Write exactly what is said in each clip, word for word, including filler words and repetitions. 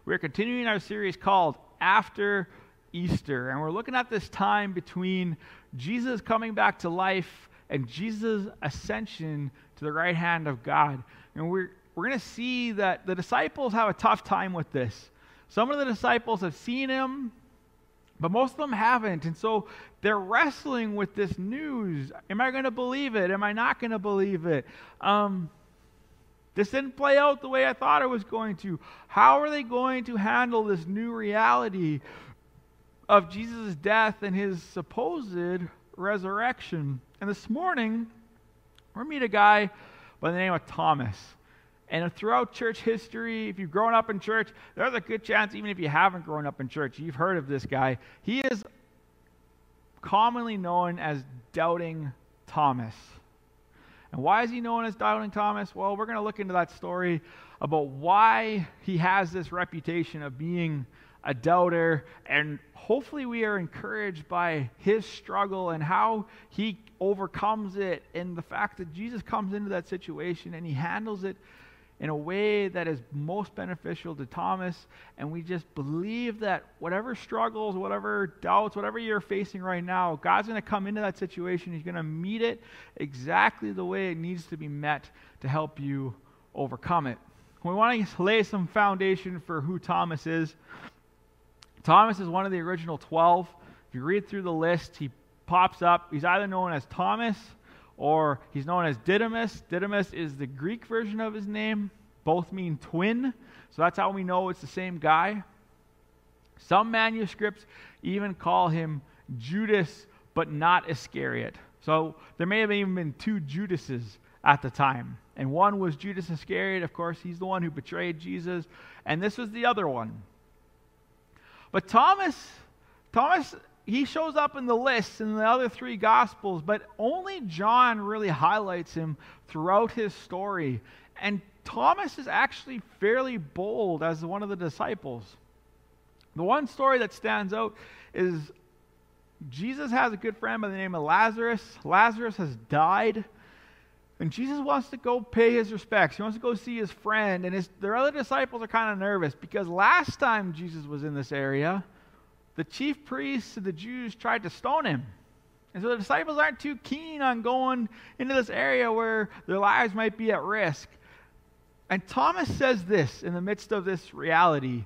We're continuing our series called After Easter, and we're looking at this time between Jesus coming back to life and Jesus' ascension to the right hand of God. And we're we're going to see that the disciples have a tough time with this. Some of the disciples have seen him, but most of them haven't. And so they're wrestling with this news. Am I going to believe it? Am I not going to believe it? Um, this didn't play out the way I thought it was going to. How are they going to handle this new reality of Jesus' death and his supposed resurrection? And this morning, we're going to meet a guy by the name of Thomas. And throughout church history, if you've grown up in church, there's a good chance, even if you haven't grown up in church, you've heard of this guy. He is commonly known as Doubting Thomas. And why is he known as Doubting Thomas? Well, we're going to look into that story about why he has this reputation of being a doubter, and hopefully we are encouraged by his struggle and how he overcomes it, and the fact that Jesus comes into that situation and he handles it in a way that is most beneficial to Thomas. And we just believe that whatever struggles, whatever doubts, whatever you're facing right now, God's going to come into that situation. He's going to meet it exactly the way it needs to be met to help you overcome it. We want to lay some foundation for who Thomas is. Thomas is one of the original twelve. If you read through the list, he pops up. He's either known as Thomas or he's known as Didymus. Didymus is the Greek version of his name. Both mean twin, so that's how we know it's the same guy. Some manuscripts even call him Judas, but not Iscariot. So there may have even been two Judases at the time. And one was Judas Iscariot. Of course, he's the one who betrayed Jesus. And this was the other one. But Thomas, Thomas, he shows up in the list in the other three Gospels, but only John really highlights him throughout his story. And Thomas is actually fairly bold as one of the disciples. The one story that stands out is Jesus has a good friend by the name of Lazarus. Lazarus has died, and Jesus wants to go pay his respects. He wants to go see his friend, and his, their other disciples are kind of nervous because last time Jesus was in this area, the chief priests of the Jews tried to stone him. And so the disciples aren't too keen on going into this area where their lives might be at risk. And Thomas says this in the midst of this reality.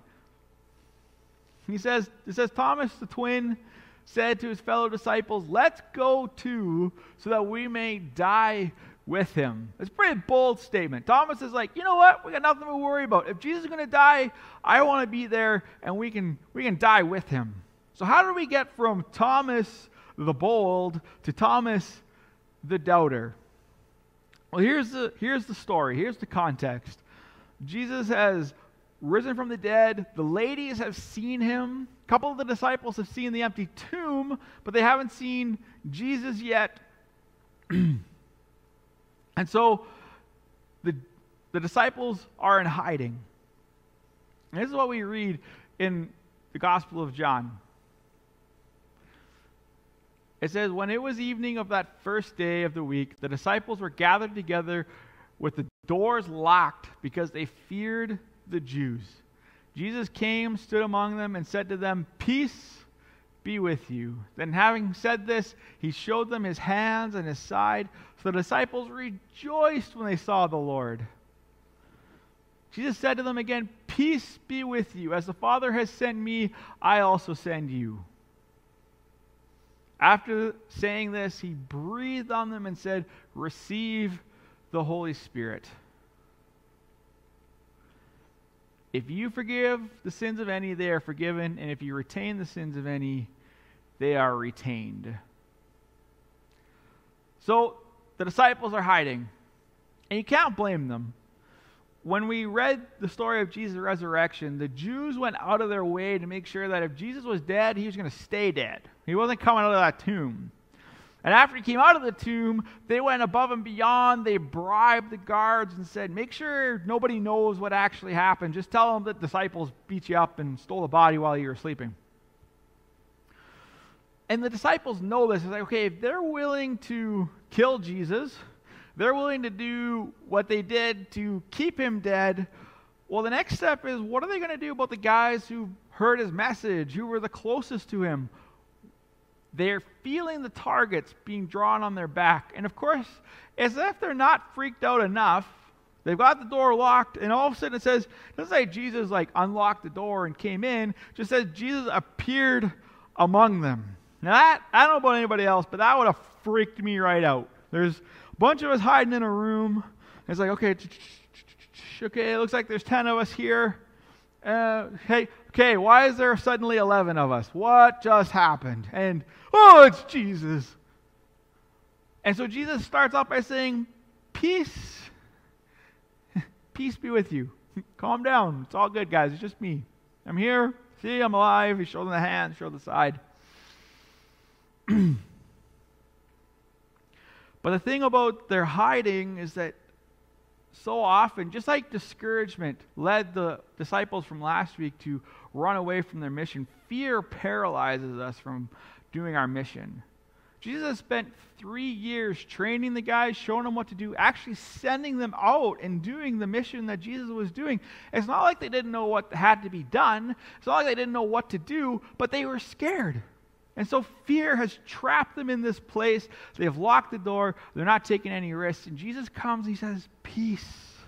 He says, it says, Thomas the twin said to his fellow disciples, "Let's go too, so that we may die with him." It's a pretty bold statement. Thomas is like, you know what? We got nothing to worry about. If Jesus is going to die, I want to be there, and we can we can die with him. So how do we get from Thomas the bold to Thomas the doubter? Well, here's the here's the story. Here's the context. Jesus has risen from the dead. The ladies have seen him. A couple of the disciples have seen the empty tomb, but they haven't seen Jesus yet. And so the, the disciples are in hiding. And this is what we read in the Gospel of John. It says, "When it was evening of that first day of the week, the disciples were gathered together with the doors locked because they feared the Jews. Jesus came, stood among them, and said to them, 'Peace be with you.' Then having said this, he showed them his hands and his side. So the disciples rejoiced when they saw the Lord. Jesus said to them again, 'Peace be with you. As the Father has sent me, I also send you.' After saying this, he breathed on them and said, 'Receive the Holy Spirit. If you forgive the sins of any, they are forgiven, and if you retain the sins of any, they are retained.'" So the disciples are hiding, and you can't blame them. When we read the story of Jesus' resurrection, the Jews went out of their way to make sure that if Jesus was dead, he was going to stay dead. He wasn't coming out of that tomb. And after he came out of the tomb, they went above and beyond. They bribed the guards and said, "Make sure nobody knows what actually happened. Just tell them that disciples beat you up and stole the body while you were sleeping." And the disciples know this. It's like, okay, if they're willing to kill Jesus, they're willing to do what they did to keep him dead, Well, the next step is, what are they going to do about the guys who heard his message, who were the closest to him? They're feeling the targets being drawn on their back. And of course, as if they're not freaked out enough, they've got the door locked, and all of a sudden it says, it doesn't say Jesus like unlocked the door and came in, it just says Jesus appeared among them. Now that, I don't know about anybody else, but that would have freaked me right out. There's a bunch of us hiding in a room. It's like, okay, okay, it looks like there's ten of us here. Uh, hey, okay, why is there suddenly eleven of us? What just happened? And, oh, it's Jesus. And so Jesus starts off by saying, peace. Peace be with you. Calm down. It's all good, guys. It's just me. I'm here. See, I'm alive. He showed them the hand, showed the side. But the thing about their hiding is that so often, just like discouragement led the disciples from last week to run away from their mission, fear paralyzes us from doing our mission. Jesus spent three years training the guys, showing them what to do, actually sending them out and doing the mission that Jesus was doing. It's not like they didn't know what had to be done. It's not like they didn't know what to do, but they were scared. And so fear has trapped them in this place. They have locked the door. They're not taking any risks. And Jesus comes and he says, peace.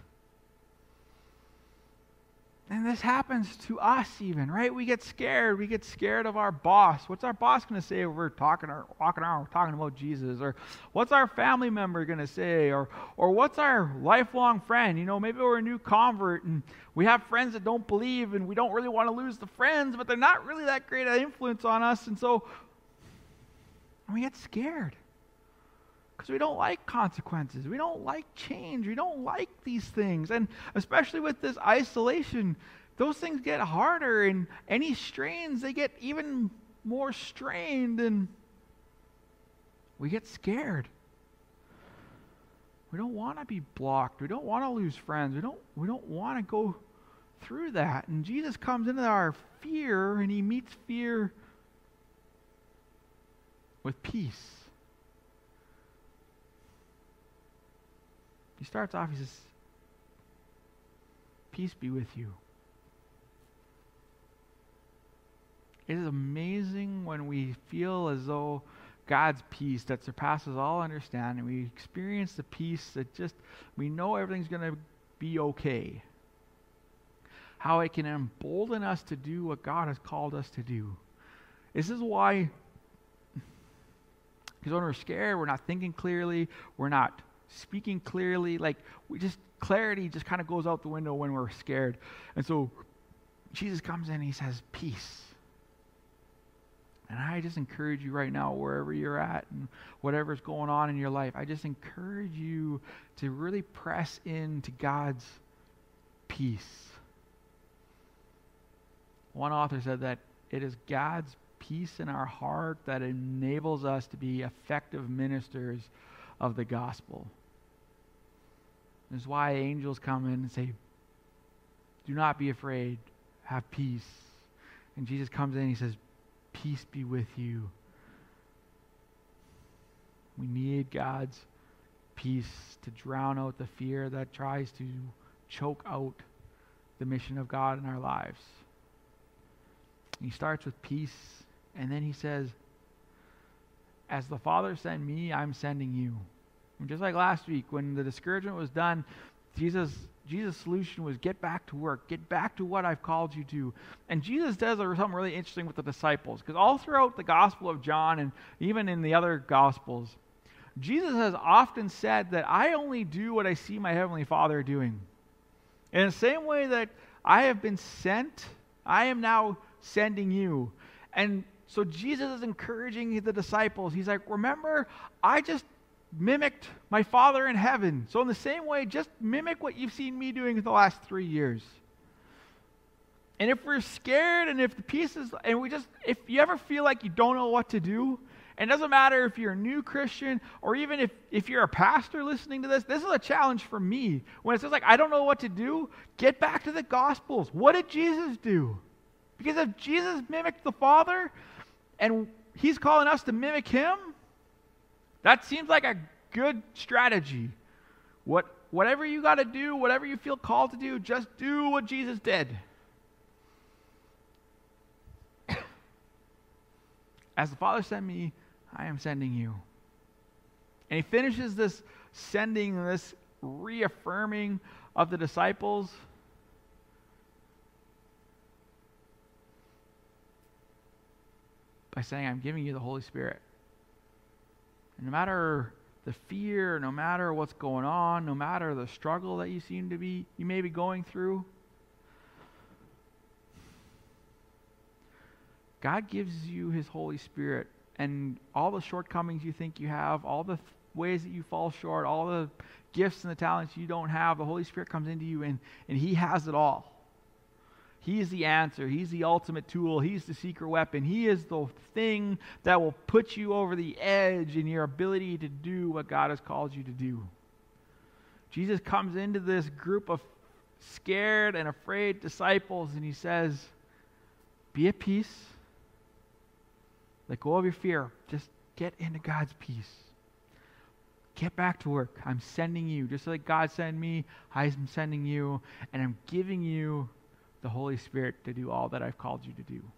And this happens to us even, right? We get scared. We get scared of our boss. What's our boss going to say if we're talking or walking around talking about Jesus? Or what's our family member going to say? Or or what's our lifelong friend? You know, maybe we're a new convert and we have friends that don't believe and we don't really want to lose the friends, but they're not really that great an influence on us. And so we get scared because we don't like consequences. We don't like change. We don't like these things. And especially with this isolation, those things get harder, and any strains, they get even more strained, and we get scared. We don't want to be blocked. We don't want to lose friends. We don't, we don't want to go through that. And Jesus comes into our fear, and he meets fear with peace. He starts off, he says, peace be with you. It is amazing when we feel as though God's peace that surpasses all understanding, we experience the peace that just, we know everything's going to be okay. How it can embolden us to do what God has called us to do. This is why, because when we're scared, we're not thinking clearly, we're not speaking clearly, like we just, clarity just kind of goes out the window when we're scared. And so Jesus comes in and he says, peace. And I just encourage you right now, wherever you're at and whatever's going on in your life, I just encourage you to really press into God's peace. One author said that it is God's peace in our heart that enables us to be effective ministers of the gospel. This is why angels come in and say, do not be afraid, have peace. And Jesus comes in and he says, peace be with you. We need God's peace to drown out the fear that tries to choke out the mission of God in our lives. He starts with peace, and then he says, as the Father sent me, I'm sending you. And just like last week, when the discouragement was done, Jesus Jesus' solution was get back to work. Get back to what I've called you to. And Jesus does something really interesting with the disciples, because all throughout the Gospel of John and even in the other Gospels, Jesus has often said that I only do what I see my Heavenly Father doing. In the same way that I have been sent, I am now sending you. And so Jesus is encouraging the disciples. He's like, remember, I just mimicked my Father in heaven. So in the same way, just mimic what you've seen me doing in the last three years. And if we're scared and if the pieces, and we just, if you ever feel like you don't know what to do, and it doesn't matter if you're a new Christian or even if, if you're a pastor listening to this, this is a challenge for me. When it says like, I don't know what to do, get back to the Gospels. What did Jesus do? Because if Jesus mimicked the Father and he's calling us to mimic him, that seems like a good strategy. What whatever you got to do, whatever you feel called to do, just do what Jesus did. As the Father sent me, I am sending you. And he finishes this sending, this reaffirming of the disciples by saying, I'm giving you the Holy Spirit. And no matter the fear, no matter what's going on, no matter the struggle that you seem to be, you may be going through, God gives you his Holy Spirit, and all the shortcomings you think you have, all the th- ways that you fall short, all the gifts and the talents you don't have, the Holy Spirit comes into you, and, and he has it all. He is the answer. He's the ultimate tool. He's the secret weapon. He is the thing that will put you over the edge in your ability to do what God has called you to do. Jesus comes into this group of scared and afraid disciples, and he says, be at peace. Let go of your fear. Just get into God's peace. Get back to work. I'm sending you. Just like God sent me, I'm sending you, and I'm giving you the Holy Spirit to do all that I've called you to do.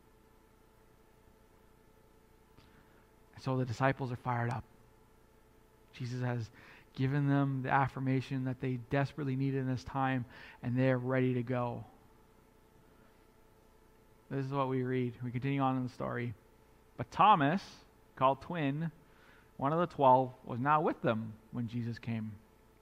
So the disciples are fired up. Jesus has given them the affirmation that they desperately needed in this time, and they're ready to go. This is what we read. We continue on in the story. But Thomas, called Twin, one of the twelve, was not with them when Jesus came.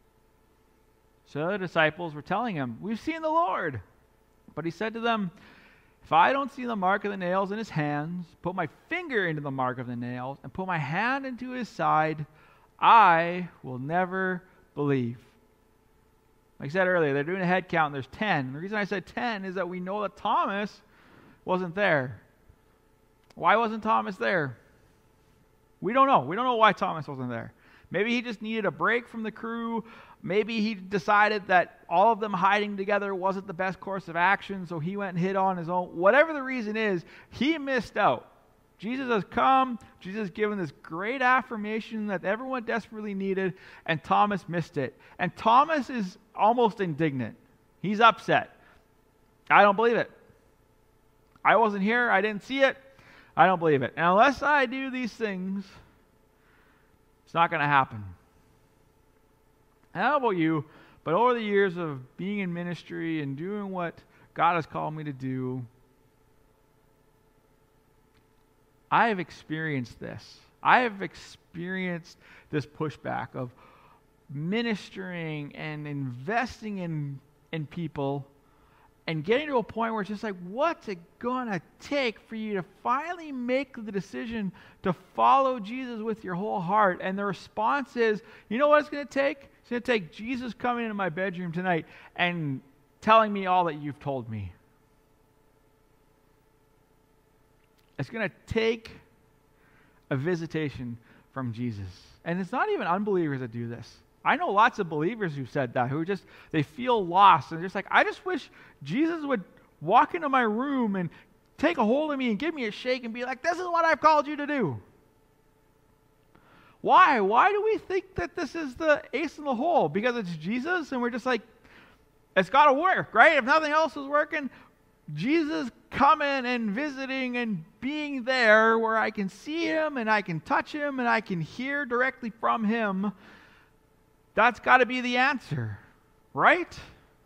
So the disciples were telling him, we've seen the Lord. But he said to them, if I don't see the mark of the nails in his hands, put my finger into the mark of the nails, and put my hand into his side, I will never believe. Like I said earlier, they're doing a head count, and there's ten. And the reason I said ten is that we know that Thomas wasn't there. Why wasn't Thomas there? We don't know. We don't know why Thomas wasn't there. Maybe he just needed a break from the crew. Maybe he decided that all of them hiding together wasn't the best course of action, so he went and hid on his own. Whatever the reason is, he missed out. Jesus has come. Jesus has given this great affirmation that everyone desperately needed, and Thomas missed it. And Thomas is almost indignant. He's upset. I don't believe it. I wasn't here. I didn't see it. I don't believe it. And unless I do these things, it's not going to happen. I don't know about you, but over the years of being in ministry and doing what God has called me to do, I have experienced this. I have experienced this pushback of ministering and investing in, in people and getting to a point where it's just like, what's it going to take for you to finally make the decision to follow Jesus with your whole heart? And the response is, you know what it's going to take? It's going to take Jesus coming into my bedroom tonight and telling me all that you've told me. It's going to take a visitation from Jesus. And it's not even unbelievers that do this. I know lots of believers who said that, who just, they feel lost, and they're just like, I just wish Jesus would walk into my room and take a hold of me and give me a shake and be like, this is what I've called you to do. Why? Why do we think that this is the ace in the hole? Because it's Jesus, and we're just like, it's got to work, right? If nothing else is working, Jesus coming and visiting and being there where I can see him and I can touch him and I can hear directly from him, that's got to be the answer, right?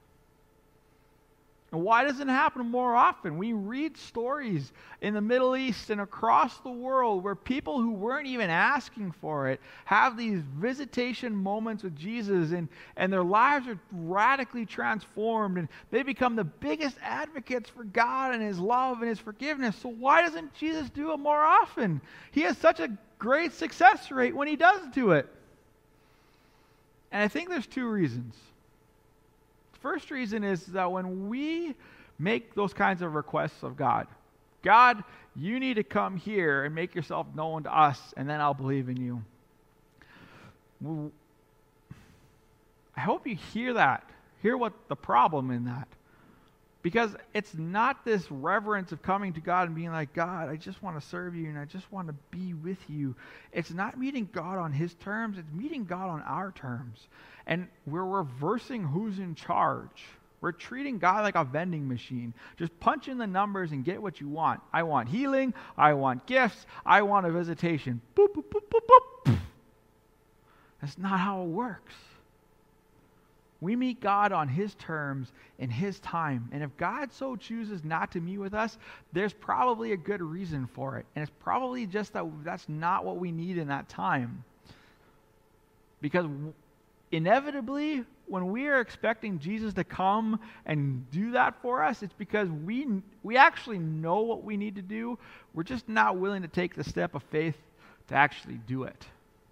And why doesn't it happen more often? We read stories in the Middle East and across the world where people who weren't even asking for it have these visitation moments with Jesus, and, and their lives are radically transformed, and they become the biggest advocates for God and his love and his forgiveness. So why doesn't Jesus do it more often? He has such a great success rate when he does do it. And I think there's two reasons. The first reason is that when we make those kinds of requests of God, God, you need to come here and make yourself known to us, and then I'll believe in you. Well, I hope you hear that. Hear what the problem in that. Because it's not this reverence of coming to God and being like, God, I just want to serve you and I just want to be with you. It's not meeting God on his terms. It's meeting God on our terms. And we're reversing who's in charge. We're treating God like a vending machine. Just punch in the numbers and get what you want. I want healing. I want gifts. I want a visitation. Boop, boop, boop, boop, boop. That's not how it works. We meet God on His terms in His time. And if God so chooses not to meet with us, there's probably a good reason for it. And it's probably just that that's not what we need in that time. Because inevitably, when we are expecting Jesus to come and do that for us, it's because we we actually know what we need to do. We're just not willing to take the step of faith to actually do it.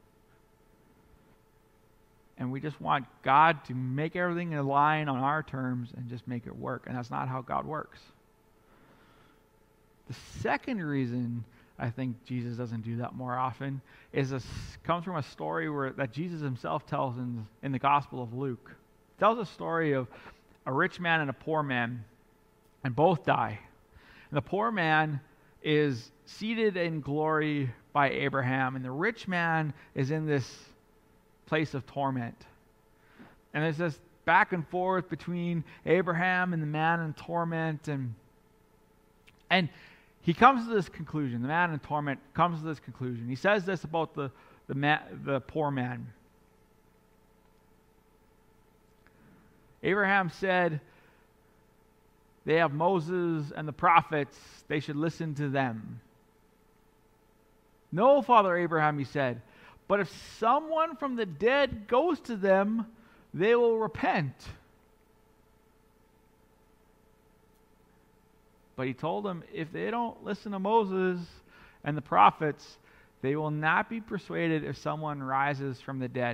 And we just want God to make everything align on our terms and just make it work. And that's not how God works. The second reason I think Jesus doesn't do that more often is a, comes from a story where that Jesus himself tells in, in the Gospel of Luke. It tells a story of a rich man and a poor man, and both die. And the poor man is seated in glory by Abraham, and the rich man is in this place of torment. And there's this back and forth between Abraham and the man in torment, and and he comes to this conclusion. The man in torment comes to this conclusion. He says this about the the man, the poor man. Abraham said, "They have Moses and the prophets, they should listen to them." "No, Father Abraham," he said, "but if someone from the dead goes to them, they will repent." But he told them, if they don't listen to Moses and the prophets, they will not be persuaded if someone rises from the dead.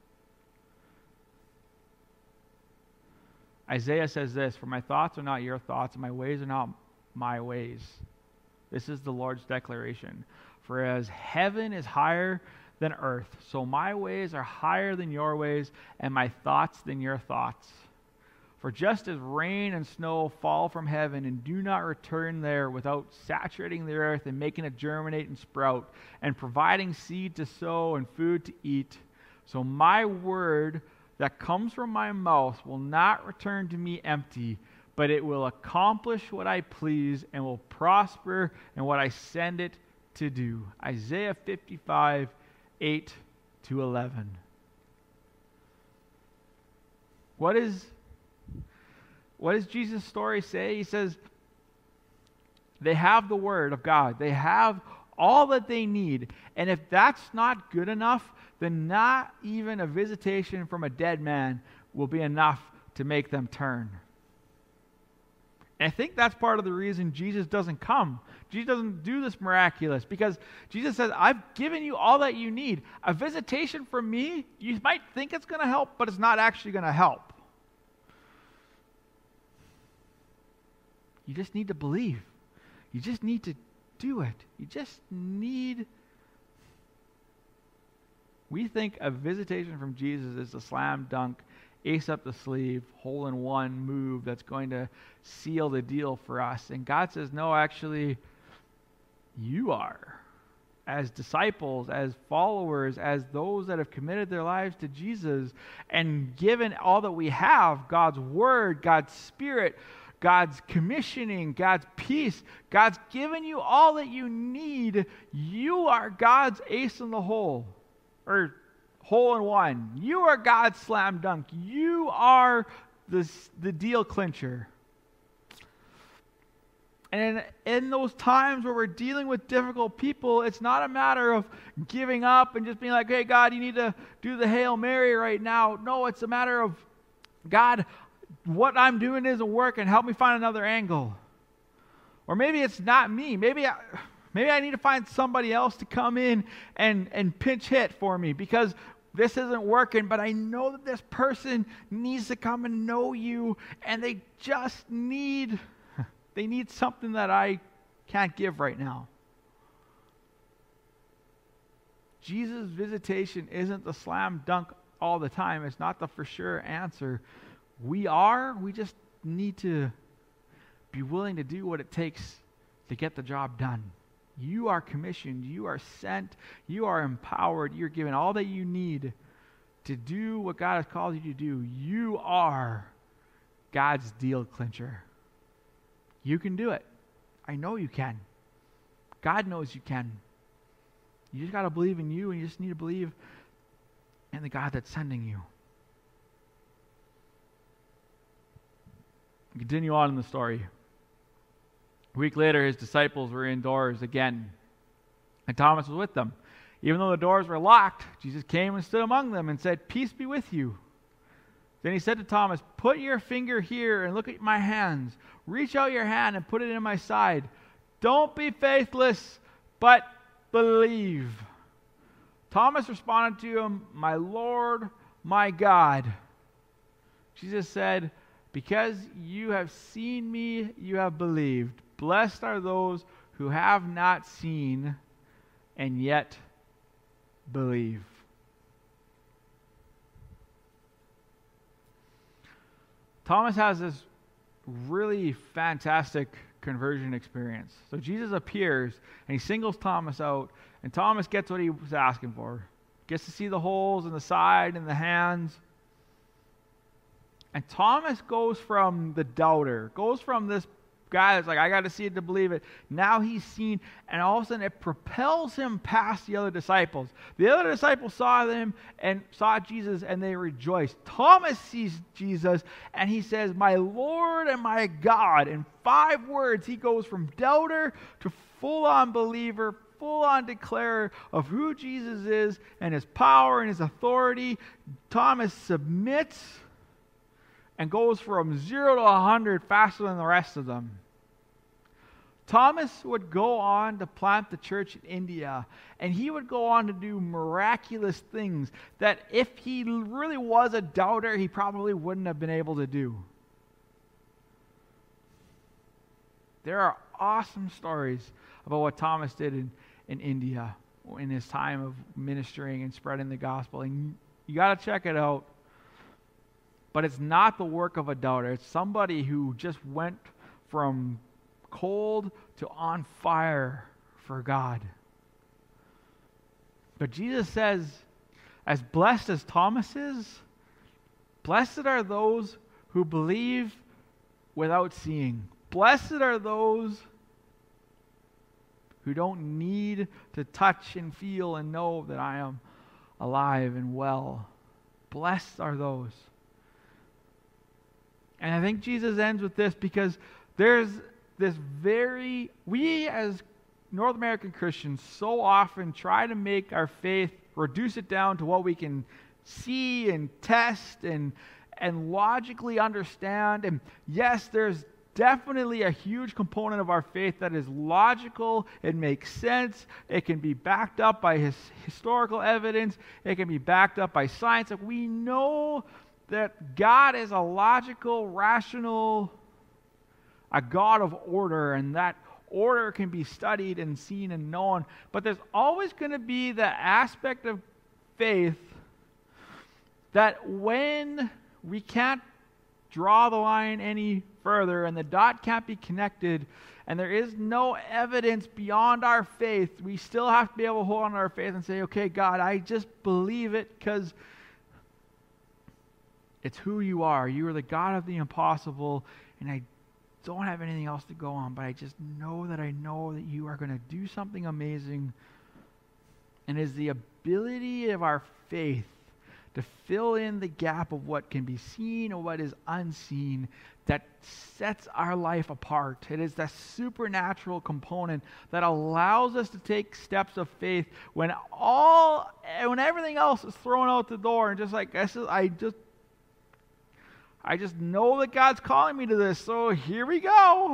Isaiah says this, "For my thoughts are not your thoughts, and my ways are not my ways." This is the Lord's declaration. "For as heaven is higher than earth, so my ways are higher than your ways, and my thoughts than your thoughts. For just as rain and snow fall from heaven and do not return there without saturating the earth and making it germinate and sprout, and providing seed to sow and food to eat, so my word that comes from my mouth will not return to me empty, but it will accomplish what I please and will prosper in what I send it to do." Isaiah fifty-five, eight to eleven. What is what does Jesus' story say? He says they have the word of God. They have all that they need. And if that's not good enough, then not even a visitation from a dead man will be enough to make them turn. And I think that's part of the reason Jesus doesn't come. Jesus doesn't do this miraculous, because Jesus says, "I've given you all that you need. A visitation from me, you might think it's going to help, but it's not actually going to help. You just need to believe. You just need to do it. You just need..." We think a visitation from Jesus is a slam dunk, ace up the sleeve, hole in one move that's going to seal the deal for us. And God says, no, actually, you are. As disciples, as followers, as those that have committed their lives to Jesus and given all that we have, God's word, God's spirit, God's commissioning, God's peace, God's given you all that you need. You are God's ace in the hole, or hole in one. You are God's slam dunk. You are the, the deal clincher. And in, in those times where we're dealing with difficult people, it's not a matter of giving up and just being like, "Hey, God, you need to do the Hail Mary right now." No, it's a matter of, "God, what I'm doing isn't working. Help me find another angle." Or maybe it's not me. Maybe I, maybe I need to find somebody else to come in and, and pinch hit for me, because this isn't working, but I know that this person needs to come and know you, and they just need... They need something that I can't give right now. Jesus' visitation isn't the slam dunk all the time. It's not the for sure answer. We are. We just need to be willing to do what it takes to get the job done. You are commissioned. You are sent. You are empowered. You're given all that you need to do what God has called you to do. You are God's deal clincher. You can do it. I know you can. God knows you can. You just got to believe in you, and you just need to believe in the God that's sending you. Continue on in the story. A week later, his disciples were indoors again, and Thomas was with them. Even though the doors were locked, Jesus came and stood among them and said, "Peace be with you." Then he said to Thomas, "Put your finger here and look at my hands. Reach out your hand and put it in my side. Don't be faithless, but believe." Thomas responded to him, "My Lord, my God." Jesus said, "Because you have seen me, you have believed. Blessed are those who have not seen and yet believe." Thomas has this really fantastic conversion experience. So Jesus appears and he singles Thomas out, and Thomas gets what he was asking for. Gets to see the holes in the side and the hands. And Thomas goes from the doubter, goes from this guy that's like, I got to see it to believe it. Now he's seen, and all of a sudden it propels him past the other disciples. The other disciples saw them and saw Jesus, and they rejoiced. Thomas sees Jesus, and he says, "My Lord and my God." In five words, he goes from doubter to full-on believer, full-on declarer of who Jesus is and his power and his authority. Thomas submits and goes from zero to a hundred faster than the rest of them. Thomas would go on to plant the church in India, and he would go on to do miraculous things that if he really was a doubter, he probably wouldn't have been able to do. There are awesome stories about what Thomas did in, in India in his time of ministering and spreading the gospel, and you got to check it out. But it's not the work of a doubter. It's somebody who just went from cold to on fire for God. But Jesus says, as blessed as Thomas is, blessed are those who believe without seeing. Blessed are those who don't need to touch and feel and know that I am alive and well. Blessed are those. And I think Jesus ends with this because there's this very, we as North American Christians so often try to make our faith, reduce it down to what we can see and test and, and logically understand. And yes, there's definitely a huge component of our faith that is logical. It makes sense. It can be backed up by his historical evidence. It can be backed up by science. Like, we know that God is a logical, rational, a God of order, and that order can be studied and seen and known. But there's always going to be the aspect of faith that when we can't draw the line any further and the dot can't be connected and there is no evidence beyond our faith, we still have to be able to hold on to our faith and say, okay, God, I just believe it because it's who you are. You are the God of the impossible, and I don't have anything else to go on, but I just know that I know that you are going to do something amazing. And it is the ability of our faith to fill in the gap of what can be seen or what is unseen that sets our life apart. It is that supernatural component that allows us to take steps of faith when all, when everything else is thrown out the door, and just like I said, I just I just know that God's calling me to this, so here we go.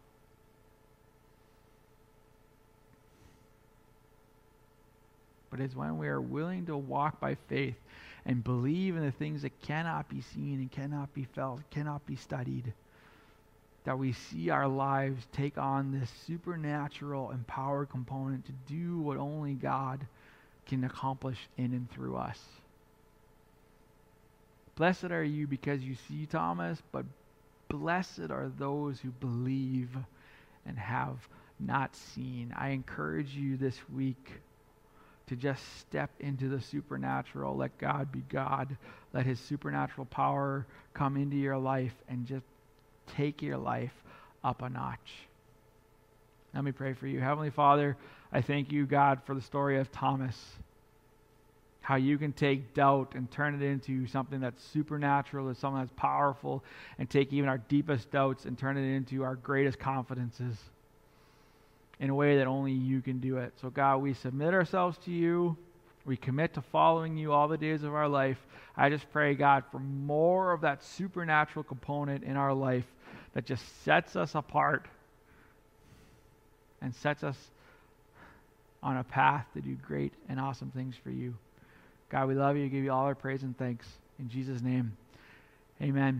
But it's when we are willing to walk by faith and believe in the things that cannot be seen and cannot be felt, cannot be studied, that we see our lives take on this supernatural empowered component to do what only God can accomplish in and through us. Blessed are you because you see, Thomas, but blessed are those who believe and have not seen. I encourage you this week to just step into the supernatural. Let God be God. Let his supernatural power come into your life and just take your life up a notch. Let me pray for you. Heavenly Father, I thank you, God, for the story of Thomas. How you can take doubt and turn it into something that's supernatural, or something that's powerful, and take even our deepest doubts and turn it into our greatest confidences in a way that only you can do it. So God, we submit ourselves to you. We commit to following you all the days of our life. I just pray, God, for more of that supernatural component in our life that just sets us apart and sets us on a path to do great and awesome things for you. God, we love you. Give you all our praise and thanks. In Jesus' name, amen.